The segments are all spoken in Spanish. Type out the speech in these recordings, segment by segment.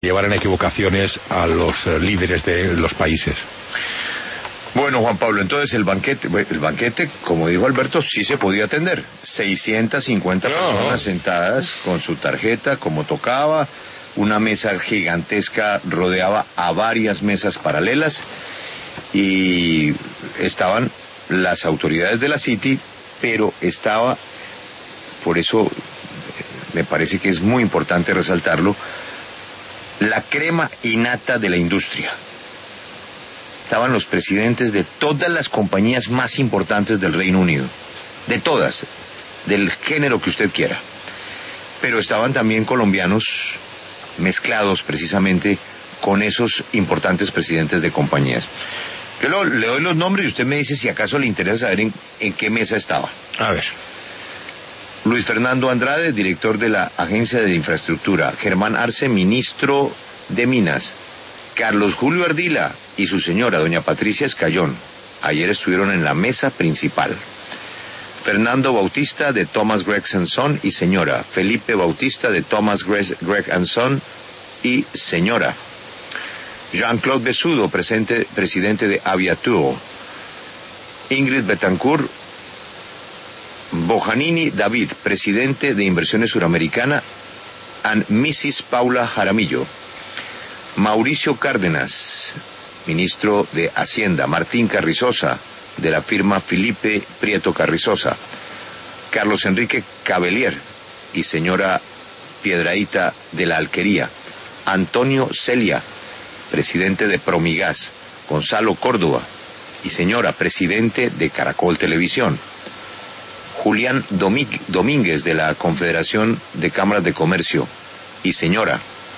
llevaran equivocaciones a los líderes de los países. Bueno, Juan Pablo, entonces el banquete, como dijo Alberto, sí se podía atender. 650 personas sentadas con su tarjeta, como tocaba. Una mesa gigantesca rodeaba a varias mesas paralelas y estaban las autoridades de la City, pero estaba, por eso me parece que es muy importante resaltarlo, la crema innata de la industria. Estaban los presidentes de todas las compañías más importantes del Reino Unido, de todas, del género que usted quiera. Pero estaban también colombianos mezclados precisamente con esos importantes presidentes de compañías. Yo le doy los nombres y usted me dice si acaso le interesa saber en qué mesa estaba. A ver. Luis Fernando Andrade, director de la Agencia de Infraestructura. Germán Arce, ministro de Minas. Carlos Julio Ardila y su señora, doña Patricia Escayón. Ayer estuvieron en la mesa principal. Fernando Bautista, de Thomas Gregg & Son y señora. Felipe Bautista, de Thomas Gregg & Son y señora. Jean-Claude Besudo, presidente de Aviatur. Ingrid Betancourt Bojanini David, presidente de Inversiones Suramericana, and Mrs. Paula Jaramillo. Mauricio Cárdenas, ministro de Hacienda. Martín Carrizosa, de la firma Felipe Prieto Carrizosa. Carlos Enrique Cabellier y señora Piedraíta de la Alquería. Antonio Celia, presidente de Promigas. Gonzalo Córdoba y señora, presidente de Caracol Televisión. Julián Domínguez, de la Confederación de Cámaras de Comercio y señora.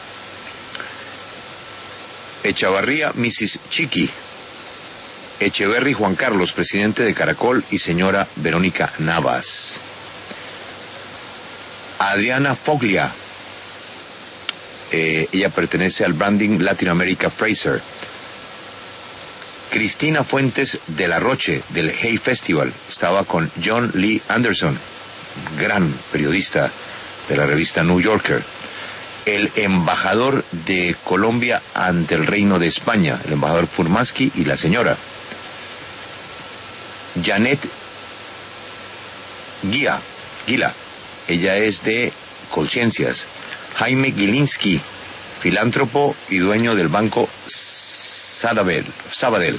Echavarría Mrs. Chiqui. Echeverry Juan Carlos, presidente de Caracol y señora Verónica Navas. Adriana Foglia, ella pertenece al Branding Latin America Fraser. Cristina Fuentes de la Roche, del Hay Festival, estaba con John Lee Anderson, gran periodista de la revista New Yorker. El embajador de Colombia ante el Reino de España, el embajador Furmansky, y la señora. Janet Gila, ella es de Colciencias. Jaime Gilinski, filántropo y dueño del banco Sabadell.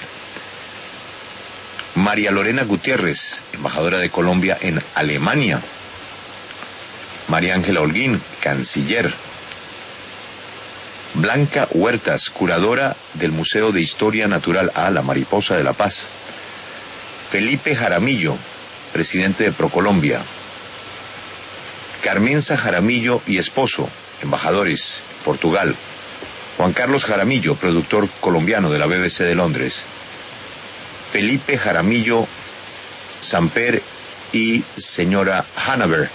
María Lorena Gutiérrez, embajadora de Colombia en Alemania. María Ángela Holguín, canciller. Blanca Huertas, curadora del Museo de Historia Natural A, la Mariposa de la Paz. Felipe Jaramillo, presidente de Procolombia. Carmenza Jaramillo y esposo, embajadores, Portugal. Juan Carlos Jaramillo, productor colombiano de la BBC de Londres. Felipe Jaramillo Samper y señora Hanover.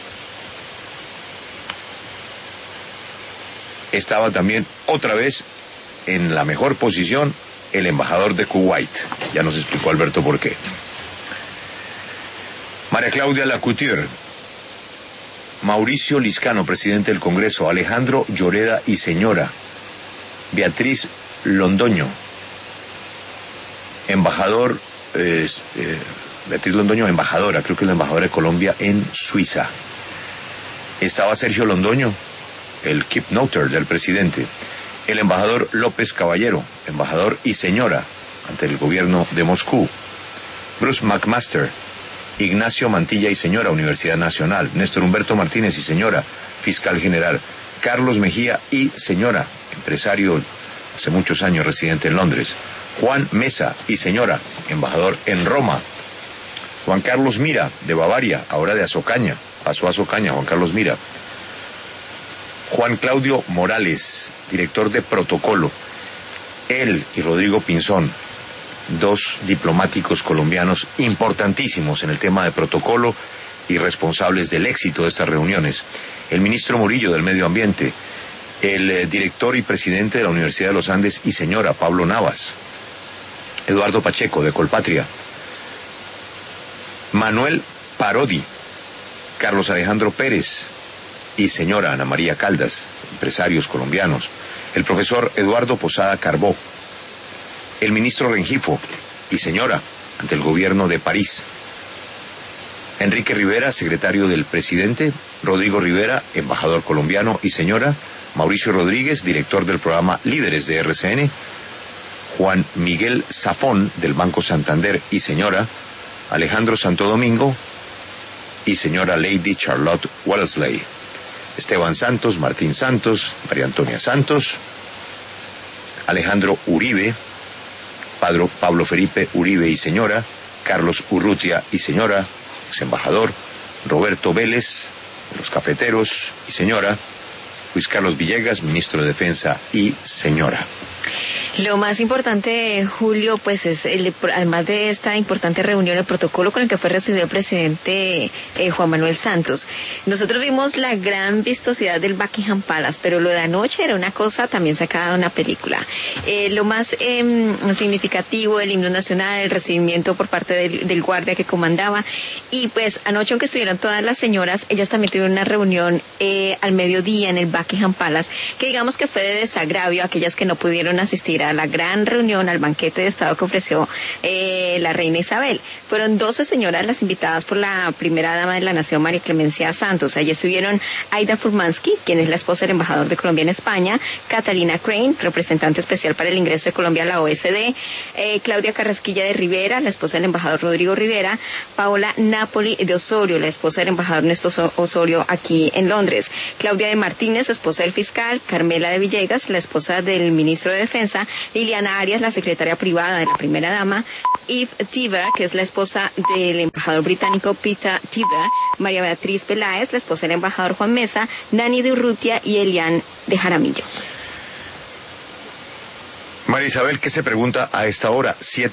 Estaba también otra vez en la mejor posición el embajador de Kuwait. Ya nos explicó Alberto por qué. María Claudia Lacouture. Mauricio Liscano, presidente del Congreso. Alejandro Lloreda y señora. Beatriz Londoño, embajador, Beatriz Londoño, embajadora, creo que es la embajadora de Colombia en Suiza. Estaba Sergio Londoño, el keep noter del presidente. El embajador López Caballero, embajador y señora ante el gobierno de Moscú. Bruce McMaster, Ignacio Mantilla y señora, Universidad Nacional. Néstor Humberto Martínez y señora, fiscal general. Carlos Mejía y señora, empresario hace muchos años residente en Londres. Juan Mesa y señora, embajador en Roma. Juan Carlos Mira, de Bavaria, ahora de Azocaña, pasó a Azocaña, Juan Carlos Mira. Juan Claudio Morales, director de Protocolo. Él y Rodrigo Pinzón, dos diplomáticos colombianos importantísimos en el tema de protocolo y responsables del éxito de estas reuniones. El ministro Murillo del Medio Ambiente, el director y presidente de la Universidad de los Andes y señora Pablo Navas, Eduardo Pacheco de Colpatria, Manuel Parodi, Carlos Alejandro Pérez y señora Ana María Caldas, empresarios colombianos, el profesor Eduardo Posada Carbó, el ministro Rengifo y señora ante el gobierno de París, Enrique Rivera, secretario del presidente, Rodrigo Rivera, embajador colombiano y señora, Mauricio Rodríguez, director del programa Líderes de RCN, Juan Miguel Zafón del Banco Santander y señora, Alejandro Santo Domingo y señora Lady Charlotte Wellesley, Esteban Santos, Martín Santos, María Antonia Santos, Alejandro Uribe, Pablo Felipe Uribe y señora, Carlos Urrutia y señora, ex embajador, Roberto Vélez, de los cafeteros y señora, Luis Carlos Villegas, ministro de Defensa y señora. Lo más importante, Julio, pues es, además de esta importante reunión, el protocolo con el que fue recibido el presidente Juan Manuel Santos. Nosotros vimos la gran vistosidad del Buckingham Palace, pero lo de anoche era una cosa también sacada de una película. Lo más significativo, el himno nacional, el recibimiento por parte del guardia que comandaba. Y pues anoche, aunque estuvieron todas las señoras, ellas también tuvieron una reunión al mediodía en el Buckingham Palace, que digamos que fue de desagravio a aquellas que no pudieron asistir a la gran reunión, al banquete de Estado que ofreció la reina Isabel. Fueron 12 señoras las invitadas por la primera dama de la nación, María Clemencia Santos. Allí estuvieron Aida Furmansky, quien es la esposa del embajador de Colombia en España, Catalina Crane, representante especial para el ingreso de Colombia a la OSD, Claudia Carrasquilla de Rivera, la esposa del embajador Rodrigo Rivera, Paola Napoli de Osorio, la esposa del embajador Néstor Osorio aquí en Londres, Claudia de Martínez, esposa del fiscal, Carmela de Villegas, la esposa del ministro de Defensa, Liliana Arias, la secretaria privada de la primera dama, Eve Tiver, que es la esposa del embajador británico Peter Tiver, María Beatriz Peláez, la esposa del embajador Juan Mesa, Nani de Urrutia y Elian de Jaramillo. María Isabel, ¿qué se pregunta a esta hora?